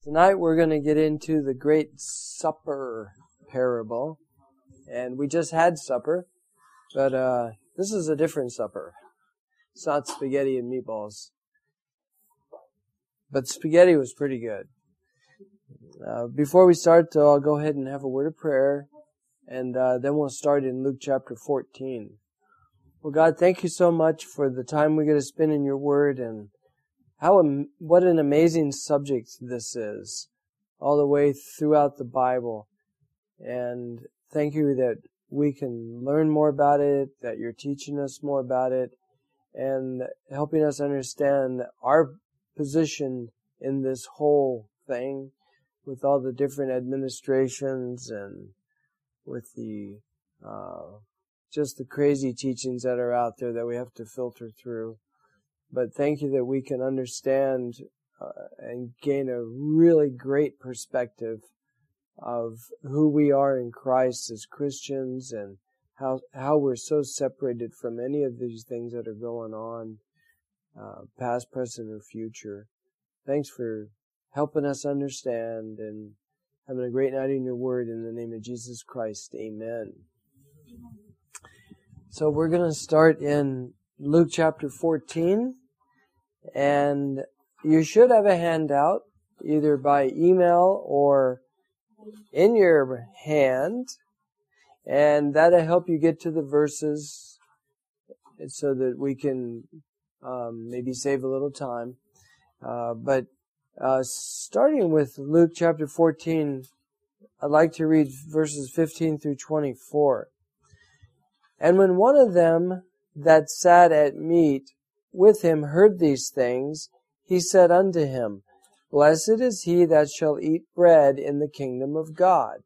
Tonight we're going to get into the Great Supper parable. And we just had supper, but this is a different supper. It's not spaghetti and meatballs. But spaghetti was pretty good. Before we start, though, I'll go ahead and have a word of prayer, and then we'll start in Luke chapter 14. Well, God, thank you so much for the time we get to spend in your word, and what an amazing subject this is, all the way throughout the Bible. And thank you that we can learn more about it, that you're teaching us more about it, and helping us understand our position in this whole thing with all the different administrations and with the just the crazy teachings that are out there that we have to filter through. But thank you that we can understand and gain a really great perspective of who we are in Christ as Christians and how we're so separated from any of these things that are going on, past, present, or future. Thanks for helping us understand and having a great night in your word. In the name of Jesus Christ, amen. So we're going to start in Luke chapter 14, and you should have a handout either by email or in your hand, and that'll help you get to the verses so that we can maybe save a little time. But starting with Luke chapter 14, I'd like to read verses 15 through 24. And when one of them that sat at meat with him heard these things, he said unto him, Blessed is he that shall eat bread in the kingdom of God.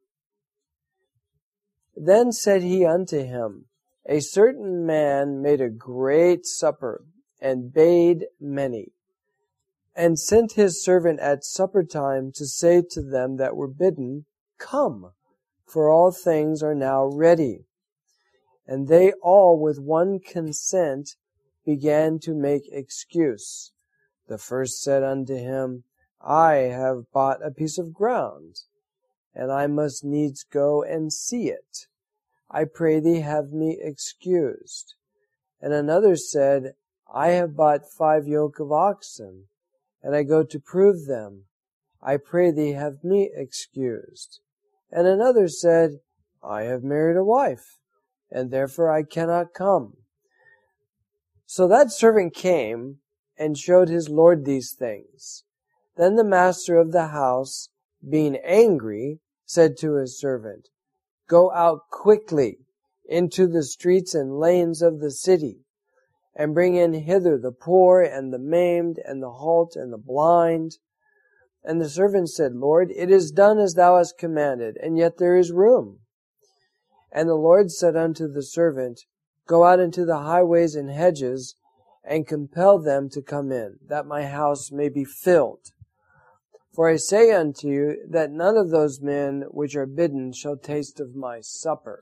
Then said he unto him, A certain man made a great supper, and bade many, and sent his servant at supper time to say to them that were bidden, Come, for all things are now ready. And they all with one consent began to make excuse. The first said unto him, I have bought a piece of ground, and I must needs go and see it. I pray thee have me excused. And another said, I have bought 5 yoke of oxen, and I go to prove them. I pray thee have me excused. And another said, I have married a wife, and therefore I cannot come. So that servant came and showed his lord these things. Then the master of the house, being angry, said to his servant, Go out quickly into the streets and lanes of the city, and bring in hither the poor and the maimed and the halt and the blind. And the servant said, Lord, it is done as thou hast commanded, and yet there is room. And the Lord said unto the servant, Go out into the highways and hedges, and compel them to come in, that my house may be filled. For I say unto you, that none of those men which are bidden shall taste of my supper.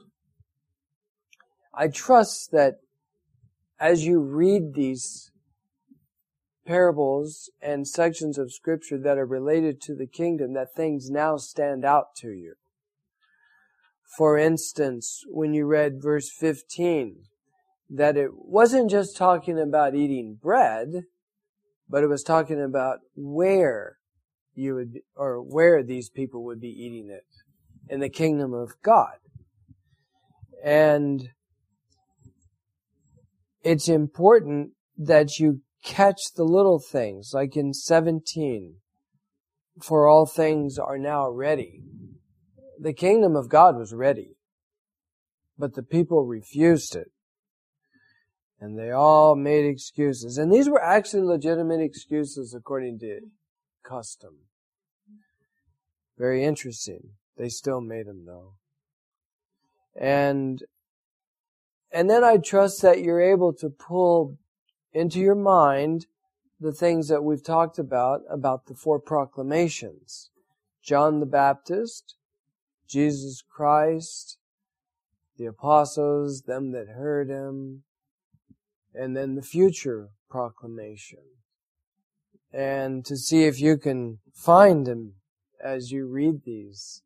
I trust that as you read these parables and sections of Scripture that are related to the kingdom, that things now stand out to you. For instance, when you read verse 15, that it wasn't just talking about eating bread, but it was talking about where these people would be eating it, in the kingdom of God. And it's important that you catch the little things, like in 17, for all things are now ready. The kingdom of God was ready, but the people refused it. And they all made excuses. And these were actually legitimate excuses according to custom. Very interesting. They still made them though. And then I trust that you're able to pull into your mind the things that we've talked about the 4 proclamations. John the Baptist, Jesus Christ, the apostles, them that heard him, and then the future proclamation. And to see if you can find as you read these.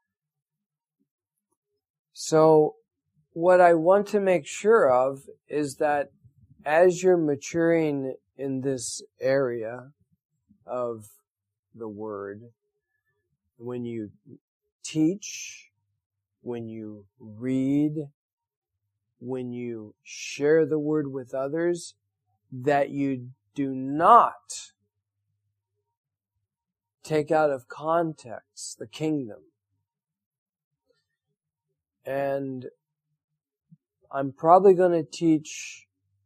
So, what I want to make sure of is that as you're maturing in this area of the Word, when you teach, when you read, when you share the Word with others, that you do not take out of context the kingdom. And I'm probably going to teach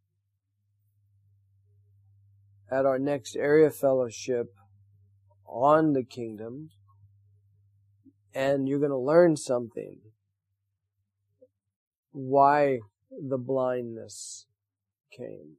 at our next area fellowship on the kingdom, and you're going to learn something. Why the blindness came.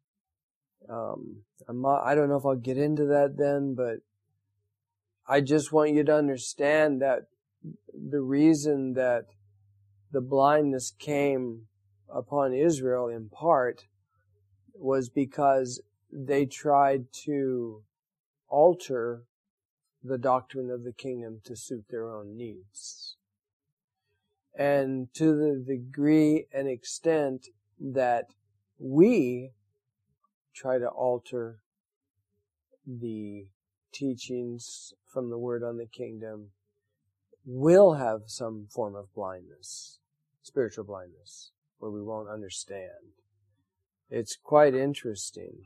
I don't know if I'll get into that then, but I just want you to understand that the reason that the blindness came upon Israel in part was because they tried to alter the doctrine of the kingdom to suit their own needs. And to the degree and extent that we try to alter the teachings from the Word on the kingdom, we'll have some form of blindness, spiritual blindness, where we won't understand. It's quite interesting.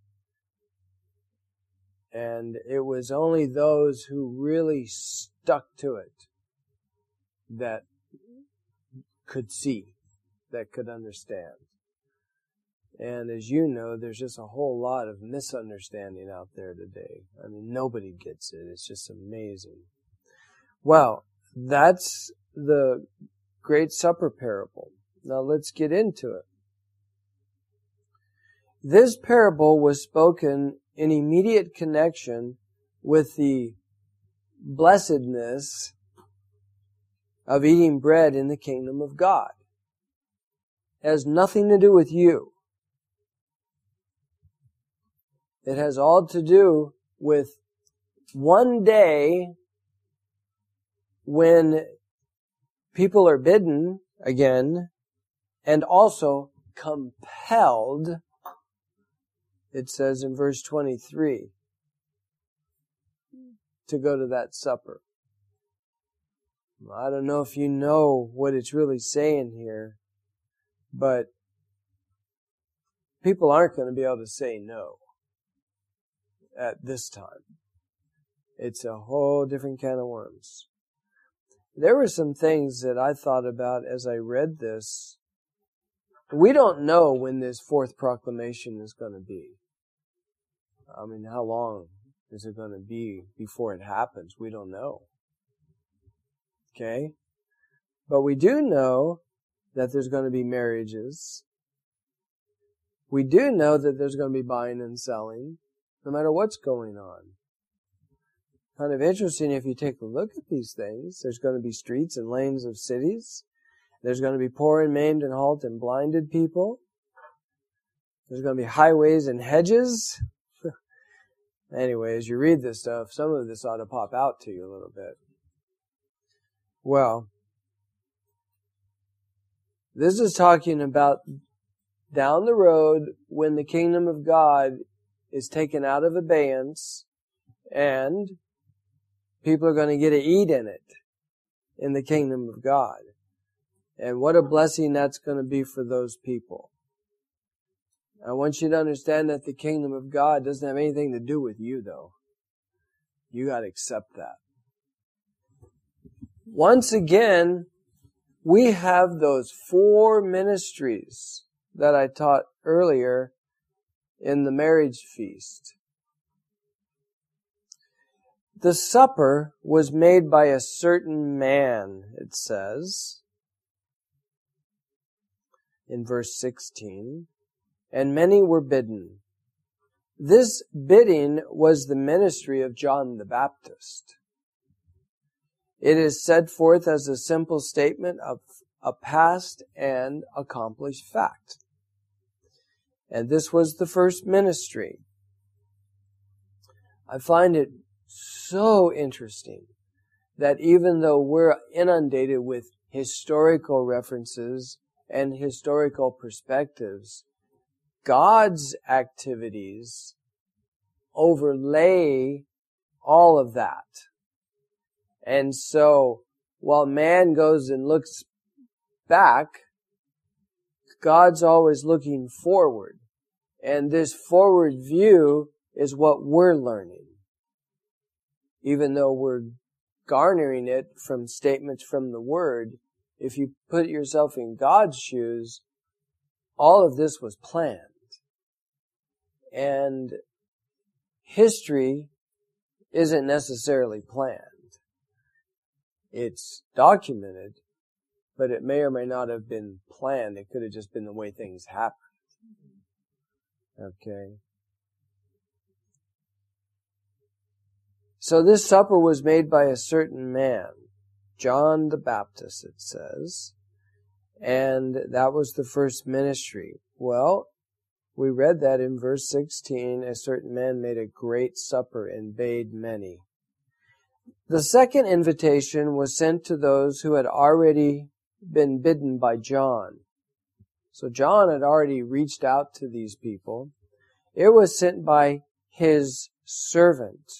And it was only those who really stuck to it that could see, that could understand. And as you know, there's just a whole lot of misunderstanding out there today. I mean, nobody gets it. It's just amazing. Well, that's the Great Supper parable. Now let's get into it. This parable was spoken in immediate connection with the blessedness of eating bread in the kingdom of God. It has nothing to do with you. It has all to do with one day when people are bidden again and also compelled, it says in verse 23, to go to that supper. I don't know if you know what it's really saying here, but people aren't going to be able to say no at this time. It's a whole different can of worms. There were some things that I thought about as I read this. We don't know when this fourth proclamation is going to be. I mean, how long is it going to be before it happens? We don't know. Okay? But we do know that there's going to be marriages. We do know that there's going to be buying and selling, no matter what's going on. Kind of interesting if you take a look at these things. There's going to be streets and lanes of cities. There's going to be poor and maimed and halt and blinded people. There's going to be highways and hedges. Anyway, as you read this stuff, some of this ought to pop out to you a little bit. Well, this is talking about down the road when the kingdom of God is taken out of abeyance and people are going to get to eat in it, in the kingdom of God. And what a blessing that's going to be for those people. I want you to understand that the kingdom of God doesn't have anything to do with you, though. You got to accept that. Once again, we have those 4 ministries that I taught earlier in the marriage feast. The supper was made by a certain man, it says, in verse 16, and many were bidden. This bidding was the ministry of John the Baptist. It is set forth as a simple statement of a past and accomplished fact. And this was the first ministry. I find it so interesting that even though we're inundated with historical references and historical perspectives, God's activities overlay all of that. And so, while man goes and looks back, God's always looking forward. And this forward view is what we're learning. Even though we're garnering it from statements from the Word, if you put yourself in God's shoes, all of this was planned. And history isn't necessarily planned. It's documented, but it may or may not have been planned. It could have just been the way things happened. Okay. So this supper was made by a certain man, John the Baptist, it says, and that was the first ministry. Well, we read that in verse 16, a certain man made a great supper and bade many. The second invitation was sent to those who had already been bidden by John. So John had already reached out to these people. It was sent by his servant.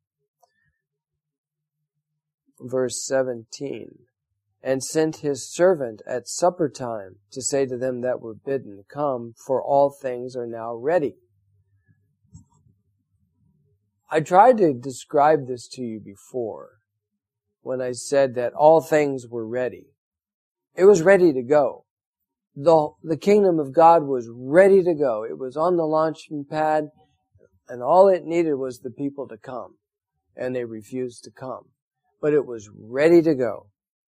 Verse 17, and sent his servant at supper time to say to them that were bidden, come, for all things are now ready. I tried to describe this to you before when I said that all things were ready. It was ready to go. The kingdom of God was ready to go. It was on the launching pad, and all it needed was the people to come. And they refused to come. But it was ready to go.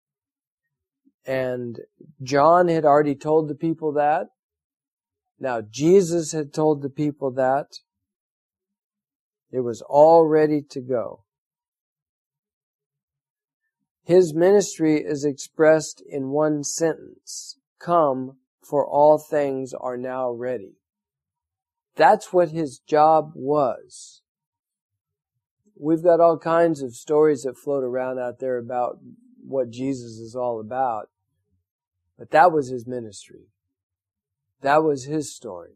And John had already told the people that. Now Jesus had told the people that. It was all ready to go. His ministry is expressed in one sentence. Come, for all things are now ready. That's what his job was. We've got all kinds of stories that float around out there about what Jesus is all about. But that was his ministry. That was his story.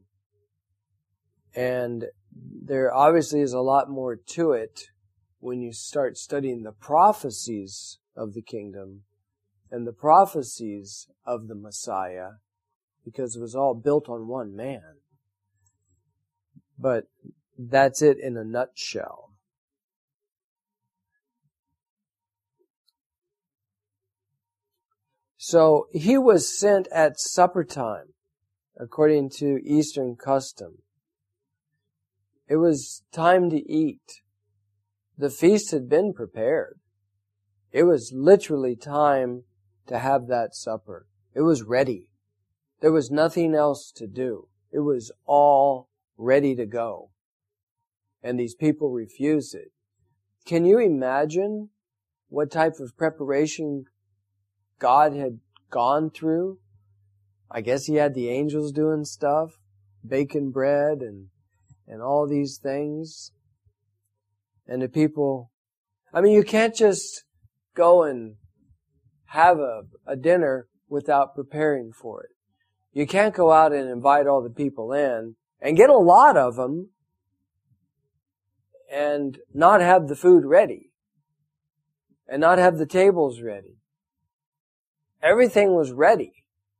And there obviously is a lot more to it when you start studying the prophecies of the kingdom and the prophecies of the Messiah, because it was all built on one man. But that's it in a nutshell. So he was sent at supper time, according to Eastern custom. It was time to eat. The feast had been prepared. It was literally time to have that supper. It was ready. There was nothing else to do. It was all ready to go. And these people refused it. Can you imagine what type of preparation God had gone through? I guess he had the angels doing stuff, baking bread and all these things. And the people, you can't just go and have a dinner without preparing for it. You can't go out and invite all the people in and get a lot of them and not have the food ready and not have the tables ready. Everything was ready.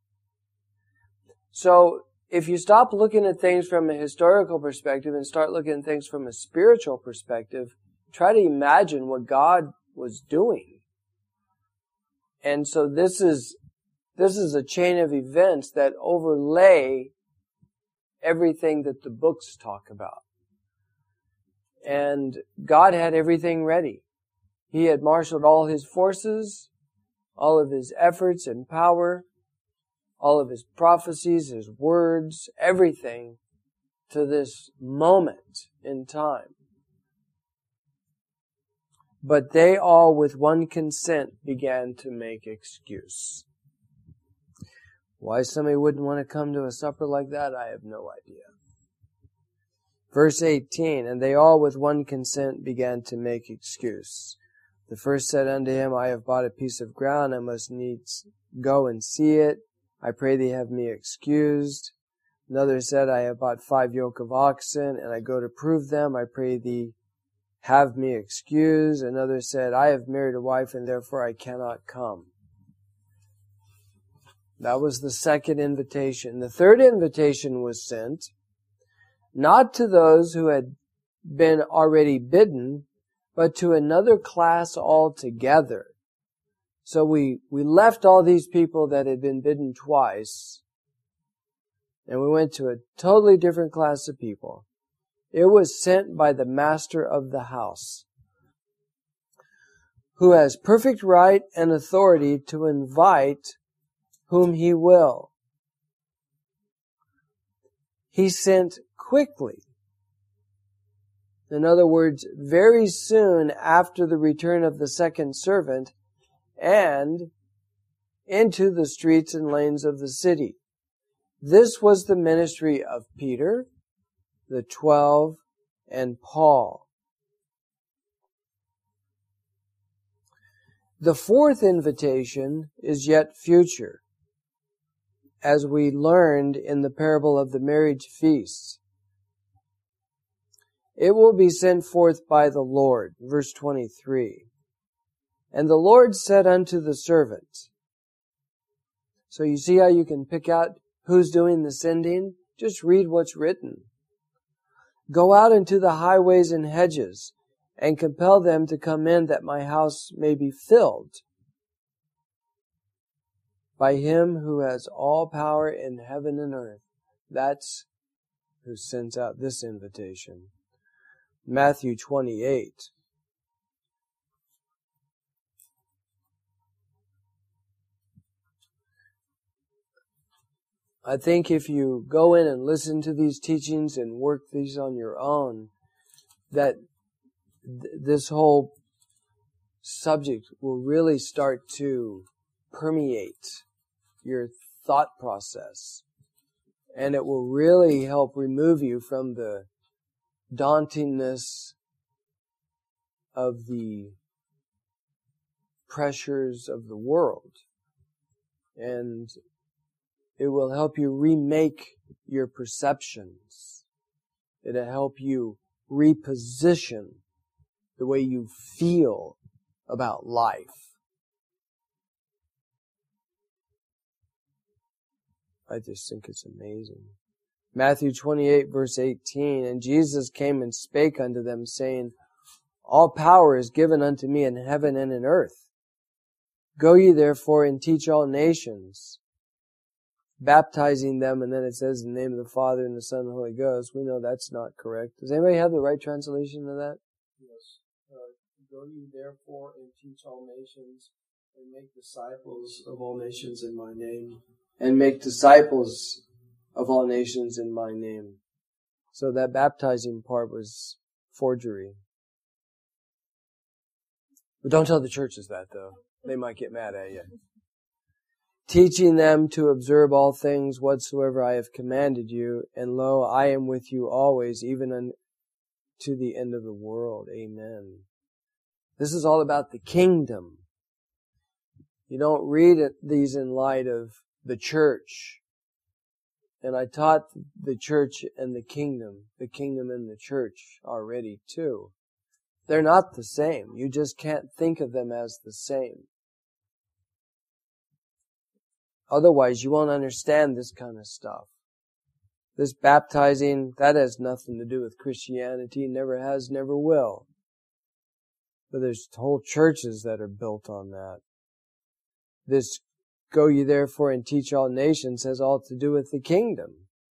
So if you stop looking at things from a historical perspective and start looking at things from a spiritual perspective, try to imagine what God was doing. And so this is a chain of events that overlay everything that the books talk about. And God had everything ready. He had marshaled all his forces, all of his efforts and power, all of his prophecies, his words, everything to this moment in time. But they all with one consent began to make excuse. Why somebody wouldn't want to come to a supper like that, I have no idea. Verse 18, and they all with one consent began to make excuse. The first said unto him, I have bought a piece of ground, I must needs go and see it. I pray thee have me excused. Another said, I have bought 5 yoke of oxen, and I go to prove them. I pray thee have me excused. Another said, I have married a wife, and therefore I cannot come. That was the second invitation. The third invitation was sent, not to those who had been already bidden, but to another class altogether. So we left all these people that had been bidden twice, and we went to a totally different class of people. It was sent by the master of the house, who has perfect right and authority to invite whom he will. He sent quickly. In other words, very soon after the return of the second servant, and into the streets and lanes of the city. This was the ministry of Peter, the 12, and Paul. The fourth invitation is yet future, as we learned in the parable of the marriage feast. It will be sent forth by the Lord, verse 23. And the Lord said unto the servant. So you see how you can pick out who's doing the sending? Just read what's written. Go out into the highways and hedges, and compel them to come in, that my house may be filled by him who has all power in heaven and earth. That's who sends out this invitation. Matthew 28. I think if you go in and listen to these teachings and work these on your own, that this whole subject will really start to permeate your thought process. And it will really help remove you from the dauntingness of the pressures of the world. And it will help you remake your perceptions. It'll help you reposition the way you feel about life. I just think it's amazing. Matthew 28, verse 18, and Jesus came and spake unto them, saying, All power is given unto me in heaven and in earth. Go ye therefore and teach all nations, baptizing them, and then it says in the name of the Father and the Son and the Holy Ghost. We know that's not correct. Does anybody have the right translation of that? Yes. Go ye therefore and teach all nations, and make disciples of all nations in my name. And make disciples of all nations in my name. So that baptizing part was forgery. But don't tell the churches that, though. They might get mad at you. Teaching them to observe all things whatsoever I have commanded you, and lo, I am with you always, even unto the end of the world. Amen. This is all about the kingdom. You don't read these in light of the church. And I taught the church and the kingdom and the church already too. They're not the same. You just can't think of them as the same. Otherwise, you won't understand this kind of stuff. This baptizing, that has nothing to do with Christianity. Never has, never will. But there's whole churches that are built on that. This go ye therefore and teach all nations has all to do with the kingdom.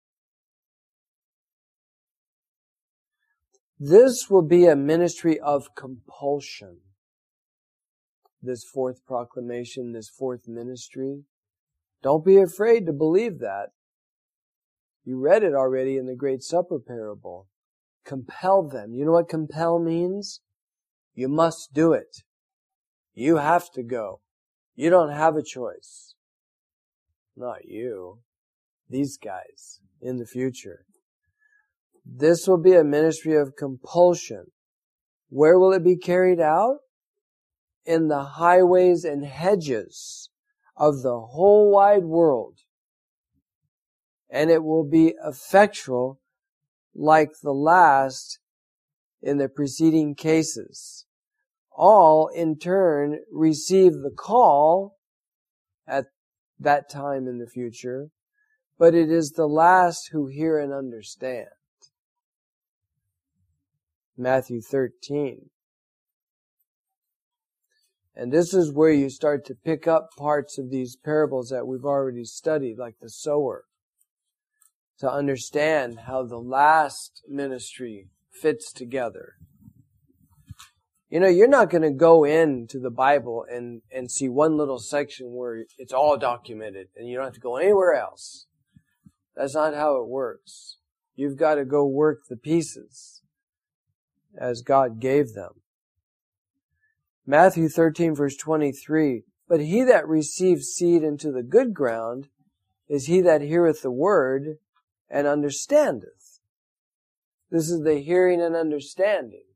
This will be a ministry of compulsion. This fourth proclamation, this fourth ministry. Don't be afraid to believe that. You read it already in the Great Supper parable. Compel them. You know what compel means? You must do it. You have to go. You don't have a choice. Not you. These guys in the future. This will be a ministry of compulsion. Where will it be carried out? In the highways and hedges of the whole wide world. And it will be effectual like the last in the preceding cases. All, in turn, receive the call at that time in the future, but it is the last who hear and understand. Matthew 13. And this is where you start to pick up parts of these parables that we've already studied, like the sower, to understand how the last ministry fits together. You know, you're not going to go into the Bible and see one little section where it's all documented and you don't have to go anywhere else. That's not how it works. You've got to go work the pieces as God gave them. Matthew 13 verse 23, but he that receives seed into the good ground is he that heareth the word and understandeth. This is the hearing and understanding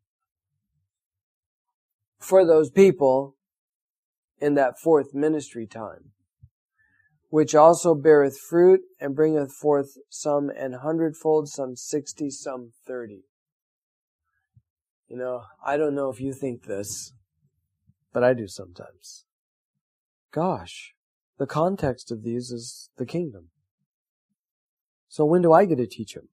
for those people in that fourth ministry time, which also beareth fruit and bringeth forth some an hundredfold, some 60, some 30. You know, I don't know if you think this, but I do sometimes. Gosh, the context of these is the kingdom. So when do I get to teach them?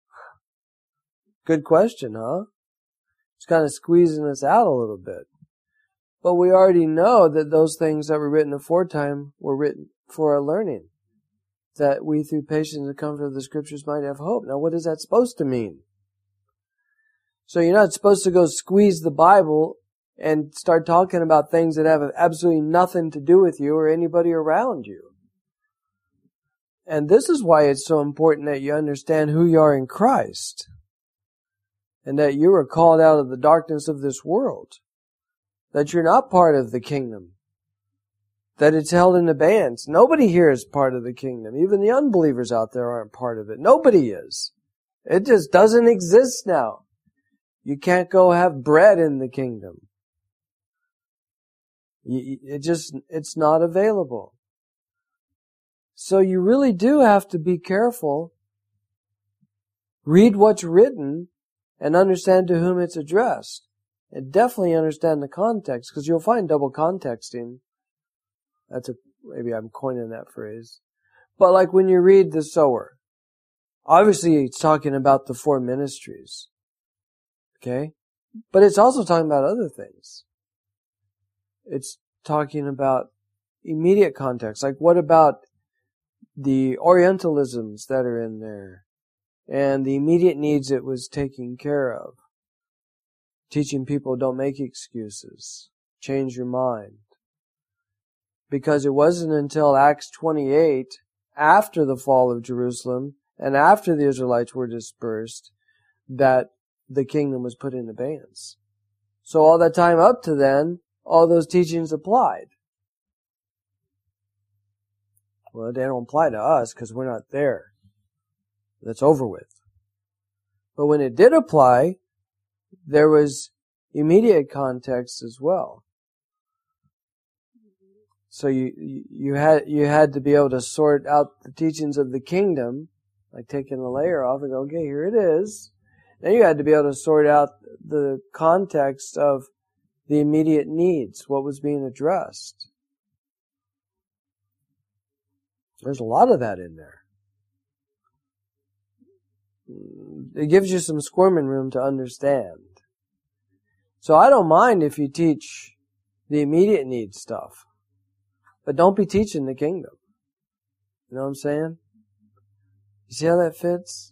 Good question, huh? It's kind of squeezing us out a little bit. But we already know that those things that were written aforetime were written for our learning, that we through patience and comfort of the Scriptures might have hope. Now what is that supposed to mean? So you're not supposed to go squeeze the Bible and start talking about things that have absolutely nothing to do with you or anybody around you. And this is why it's so important that you understand who you are in Christ, and that you were called out of the darkness of this world, that you're not part of the kingdom, that it's held in abeyance. Nobody here is part of the kingdom. Even the unbelievers out there aren't part of it. Nobody is. It just doesn't exist now. You can't go have bread in the kingdom. It's not available. So you really do have to be careful. Read what's written and understand to whom it's addressed. And definitely understand the context, because you'll find double contexting. Maybe I'm coining that phrase. But like when you read the sower, obviously it's talking about the four ministries. Okay? But it's also talking about other things. It's talking about immediate context. Like what about the Orientalisms that are in there and the immediate needs it was taking care of? Teaching people don't make excuses. Change your mind. Because it wasn't until Acts 28, after the fall of Jerusalem and after the Israelites were dispersed, that the kingdom was put in abeyance. So all that time up to then, all those teachings applied. Well, they don't apply to us because we're not there. That's over with. But when it did apply, there was immediate context as well. So you had to be able to sort out the teachings of the kingdom, like taking a layer off and go, okay, here it is. Then you had to be able to sort out the context of the immediate needs, what was being addressed. There's a lot of that in there. It gives you some squirming room to understand. So I don't mind if you teach the immediate needs stuff, but don't be teaching the kingdom. You know what I'm saying? You see how that fits?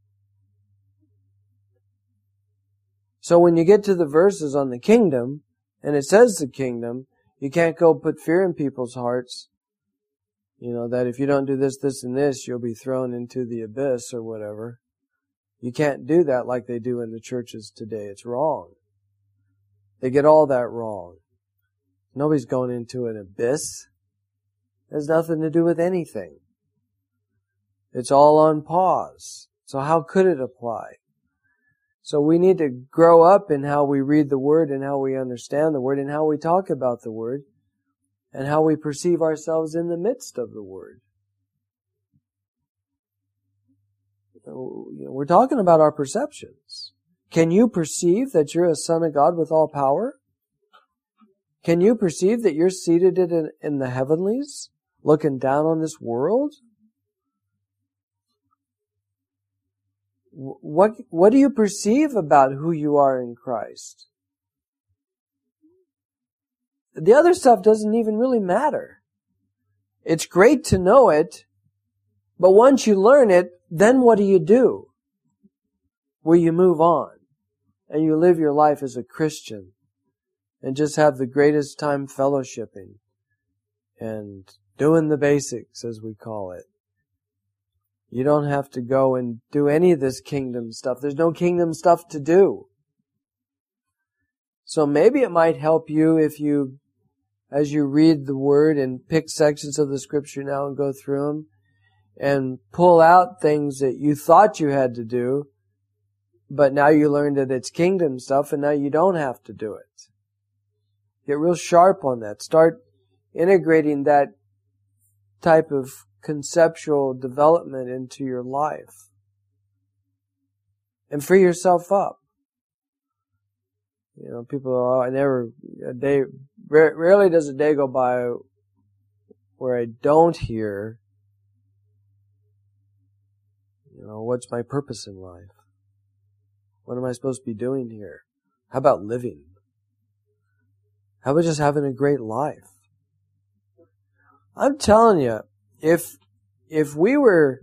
So when you get to the verses on the kingdom, and it says the kingdom, you can't go put fear in people's hearts. You know, that if you don't do this, this, and this, you'll be thrown into the abyss or whatever. You can't do that like they do in the churches today. It's wrong. They get all that wrong. Nobody's going into an abyss. It has nothing to do with anything. It's all on pause. So how could it apply? So we need to grow up in how we read the Word and how we understand the Word and how we talk about the Word and how we perceive ourselves in the midst of the Word. We're talking about our perceptions. Can you perceive that you're a son of God with all power? Can you perceive that you're seated in the heavenlies, looking down on this world? What do you perceive about who you are in Christ? The other stuff doesn't even really matter. It's great to know it, but once you learn it, then what do? Well, you move on, and you live your life as a Christian, and just have the greatest time fellowshipping, and doing the basics, as we call it. You don't have to go and do any of this kingdom stuff. There's no kingdom stuff to do. So maybe it might help you if you, as you read the Word and pick sections of the Scripture now and go through them, and pull out things that you thought you had to do, but now you learn that it's kingdom stuff and now you don't have to do it. Get real sharp on that. Start integrating that type of conceptual development into your life. And free yourself up. You know, people are, rarely does a day go by where I don't hear, what's my purpose in life? What am I supposed to be doing here? How about living? How about just having a great life? I'm telling you, if we were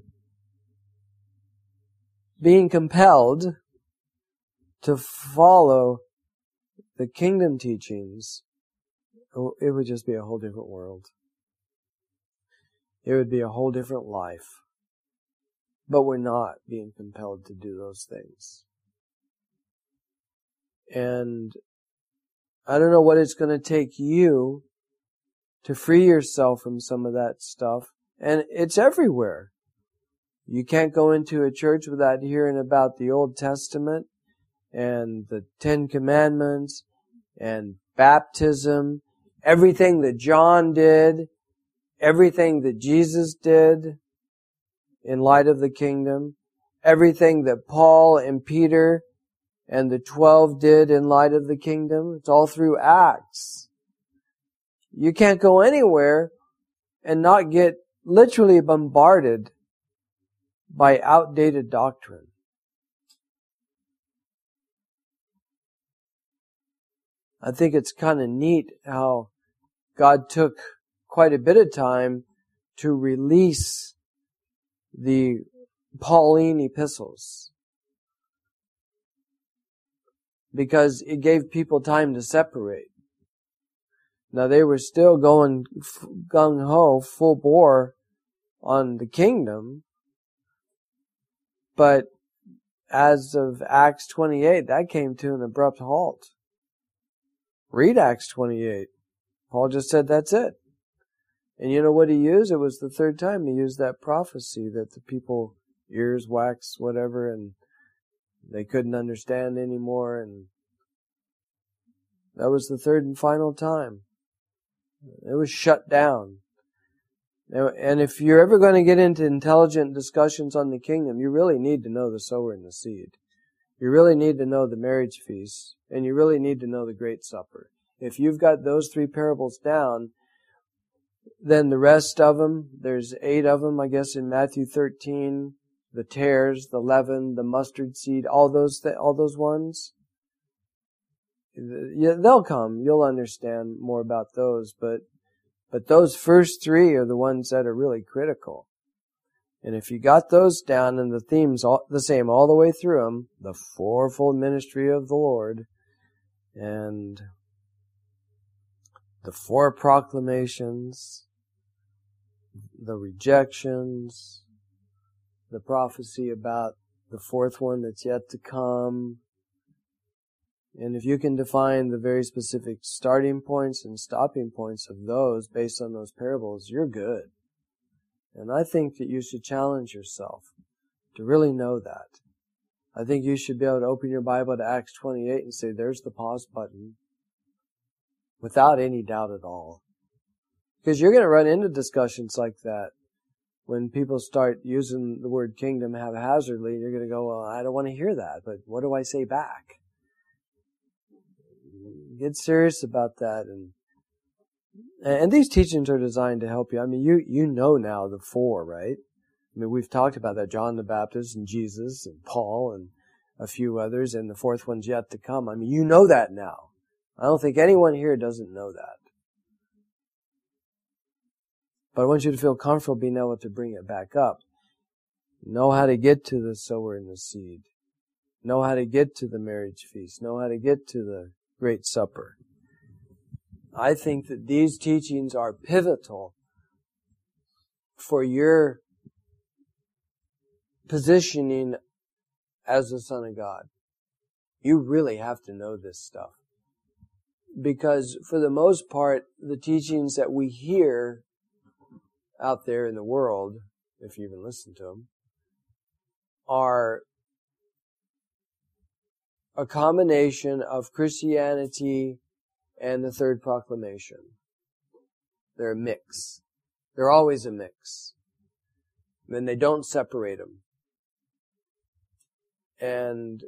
being compelled to follow the kingdom teachings, it would just be a whole different world. It would be a whole different life. But we're not being compelled to do those things. And I don't know what it's going to take you to free yourself from some of that stuff. And it's everywhere. You can't go into a church without hearing about the Old Testament and the Ten Commandments and baptism, everything that John did, everything that Jesus did in light of the kingdom, everything that Paul and Peter and the 12 did in light of the kingdom. It's all through Acts. You can't go anywhere and not get literally bombarded by outdated doctrine. I think it's kind of neat how God took quite a bit of time to release the Pauline epistles, because it gave people time to separate. Now they were still going gung-ho, full bore on the kingdom, but as of Acts 28, that came to an abrupt halt. Read Acts 28. Paul just said that's it. And you know what he used? It was the third time he used that prophecy that the people, ears waxed, whatever, and they couldn't understand anymore. And that was the third and final time. It was shut down. And if you're ever going to get into intelligent discussions on the kingdom, you really need to know the sower and the seed. You really need to know the marriage feast, and you really need to know the great supper. If you've got those three parables down, then the rest of them, there's 8 of them, I guess, in Matthew 13, the tares, the leaven, the mustard seed, all those ones. They'll come. You'll understand more about those, but those first 3 are the ones that are really critical. And if you got those down and the themes the same all the way through them, the fourfold ministry of the Lord, and the 4 proclamations, the rejections, the prophecy about the 4th one that's yet to come. And if you can define the very specific starting points and stopping points of those based on those parables, you're good. And I think that you should challenge yourself to really know that. I think you should be able to open your Bible to Acts 28 and say, there's the pause button. Without any doubt at all. Because you're going to run into discussions like that. When people start using the word kingdom haphazardly, you're going to go, well, I don't want to hear that, but what do I say back? Get serious about that. And these teachings are designed to help you. I mean, you know now the four, right? I mean, we've talked about that, John the Baptist and Jesus and Paul and a few others, and the fourth one's yet to come. I mean, you know that now. I don't think anyone here doesn't know that. But I want you to feel comfortable being able to bring it back up. Know how to get to the sower and the seed. Know how to get to the marriage feast. Know how to get to the great supper. I think that these teachings are pivotal for your positioning as the Son of God. You really have to know this stuff. Because for the most part, the teachings that we hear out there in the world, if you even listen to them, are a combination of Christianity and the third proclamation. They're a mix. They're always a mix. And they don't separate them. And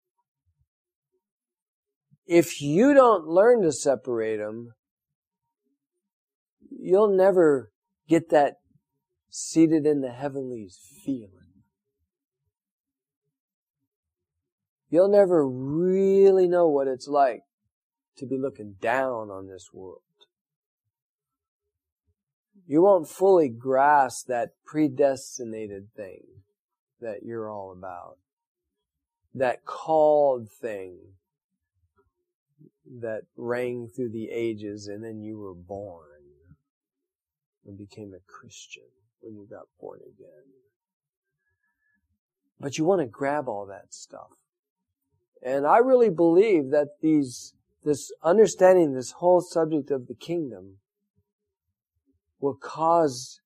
if you don't learn to separate them, you'll never get that seated in the heavenlies feeling. You'll never really know what it's like to be looking down on this world. You won't fully grasp that predestinated thing that you're all about. That called thing that rang through the ages, and then you were born and became a Christian when you got born again. But you want to grab all that stuff. And I really believe that this understanding this whole subject of the kingdom will cause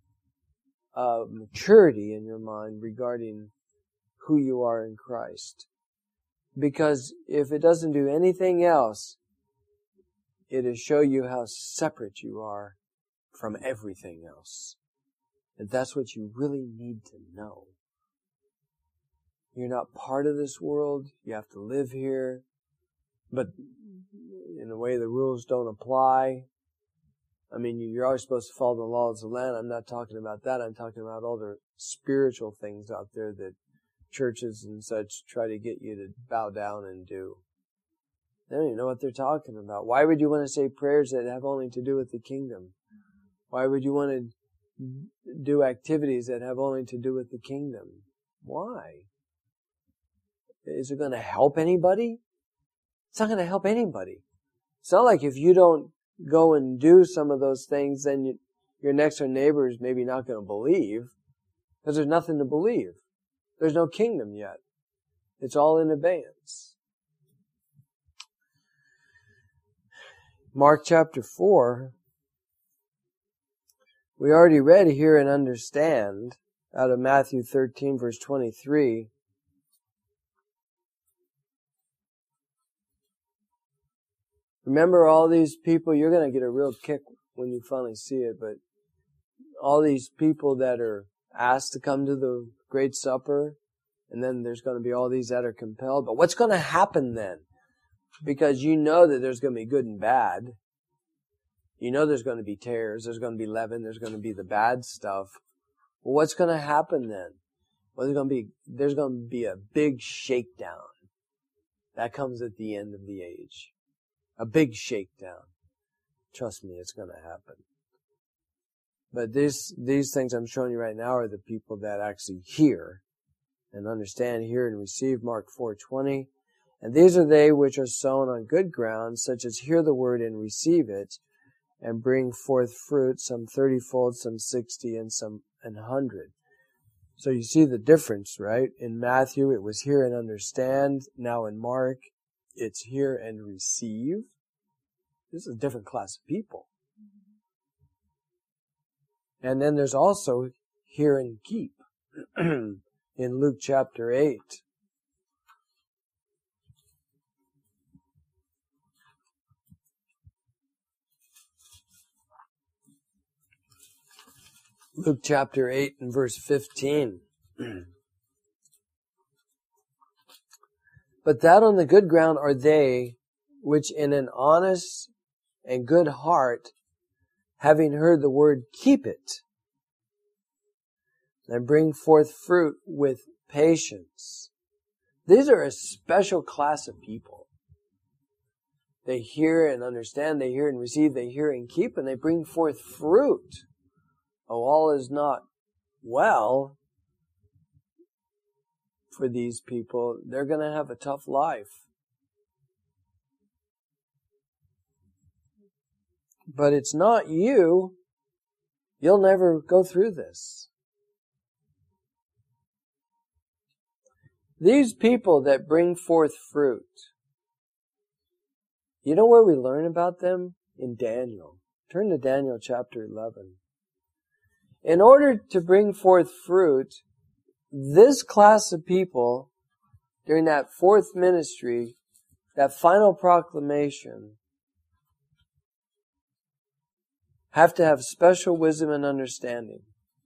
maturity in your mind regarding who you are in Christ. Because if it doesn't do anything else, it'll show you how separate you are from everything else. And that's what you really need to know. You're not part of this world. You have to live here. But in a way, the rules don't apply. I mean, you're always supposed to follow the laws of the land. I'm not talking about that. I'm talking about all the spiritual things out there that churches and such try to get you to bow down and do. They don't even know what they're talking about. Why would you want to say prayers that have only to do with the kingdom? Why would you want to do activities that have only to do with the kingdom? Why? Is it going to help anybody? It's not going to help anybody. It's not like if you don't go and do some of those things, then your next door neighbor is maybe not going to believe, because there's nothing to believe. There's no kingdom yet. It's all in abeyance. Mark chapter 4, we already read, hear, and understand out of Matthew 13, verse 23. Remember all these people, you're going to get a real kick when you finally see it, but all these people that are asked to come to the Great Supper, and then there's going to be all these that are compelled. But what's going to happen then? Because you know that there's going to be good and bad. You know there's going to be tares, there's going to be leaven, there's going to be the bad stuff. Well, what's going to happen then? Well, there's going to be a big shakedown. That comes at the end of the age. A big shakedown. Trust me, it's going to happen. But these things I'm showing you right now are the people that actually hear and understand, hear and receive. Mark 4:20. And these are they which are sown on good ground, such as hear the word and receive it, and bring forth fruit, some 30-fold, some 60, and some 100. So you see the difference, right? In Matthew, it was hear and understand. Now in Mark, it's hear and receive. This is a different class of people. And then there's also hear and keep. In Luke chapter 8, Luke chapter 8 and verse 15. But that on the good ground are they which in an honest and good heart, having heard the word, keep it, and bring forth fruit with patience. These are a special class of people. They hear and understand, they hear and receive, they hear and keep, and they bring forth fruit. Oh, all is not well for these people. They're going to have a tough life. But it's not you. You'll never go through this. These people that bring forth fruit, you know where we learn about them? In Daniel. Turn to Daniel chapter 11. In order to bring forth fruit, this class of people, during that fourth ministry, that final proclamation, have to have special wisdom and understanding.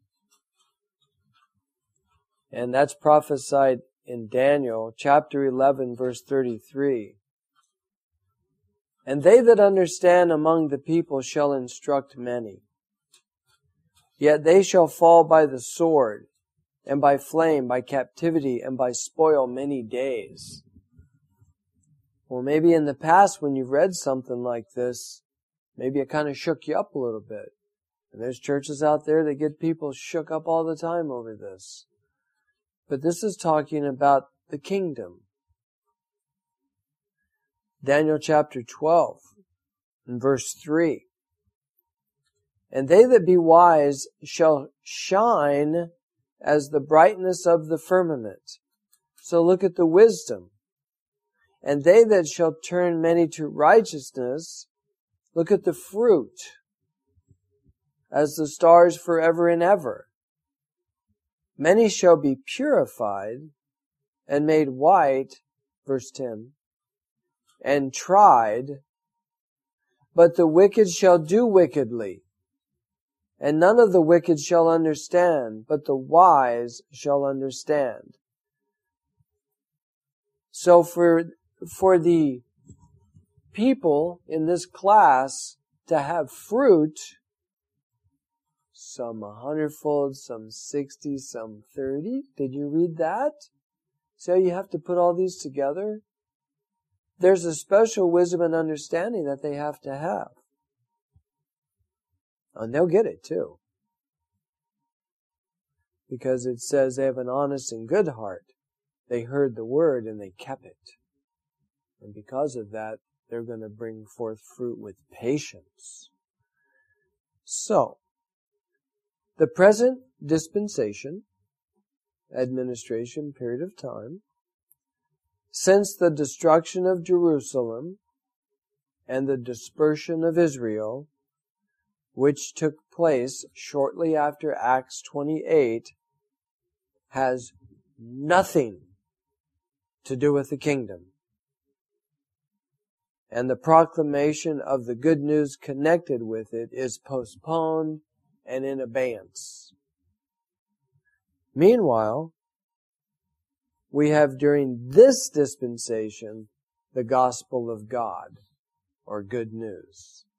And that's prophesied in Daniel chapter 11 verse 33. And they that understand among the people shall instruct many. Yet they shall fall by the sword, and by flame, by captivity, and by spoil many days. Well, maybe in the past when you've read something like this, maybe it kind of shook you up a little bit. And there's churches out there that get people shook up all the time over this. But this is talking about the kingdom. Daniel chapter 12 and verse 3. And they that be wise shall shine as the brightness of the firmament. So look at the wisdom. And they that shall turn many to righteousness, look at the fruit, as the stars forever and ever. Many shall be purified and made white, verse 10, and tried, but the wicked shall do wickedly. And none of the wicked shall understand, but the wise shall understand. So for the people in this class to have fruit, some 100-fold, some 60, some 30. Did you read that? See how you have to put all these together? There's a special wisdom and understanding that they have to have. And they'll get it too. Because it says they have an honest and good heart. They heard the word and they kept it. And because of that, they're going to bring forth fruit with patience. So, the present dispensation, administration, period of time, since the destruction of Jerusalem and the dispersion of Israel, which took place shortly after Acts 28, has nothing to do with the kingdom. And the proclamation of the good news connected with it is postponed and in abeyance. Meanwhile, we have during this dispensation the gospel of God, or good news.